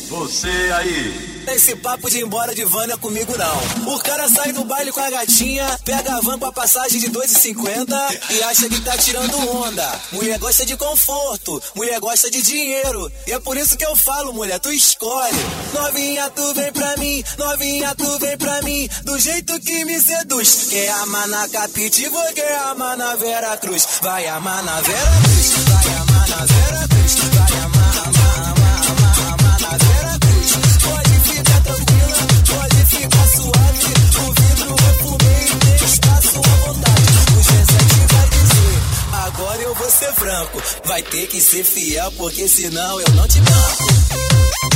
Você aí. Esse papo de ir embora de van não é comigo não. O cara sai do baile com a gatinha, pega a van com a passagem de 2,50 e acha que tá tirando onda. Mulher gosta de conforto, mulher gosta de dinheiro. E é por isso que eu falo, mulher, tu escolhe. Novinha, tu vem pra mim, novinha, tu vem pra mim, do jeito que me seduz. Quer amar na Capitivo, quer amar na Vera Cruz. Vai amar na Vera Cruz, vai amar na Vera Cruz, vai amar na Vera Cruz. Pode ficar tranquila, pode ficar suave. O vidro eu fumei e tem espaço à vontade. O G7 vai dizer, agora eu vou ser franco. Vai ter que ser fiel, porque senão eu não te banco.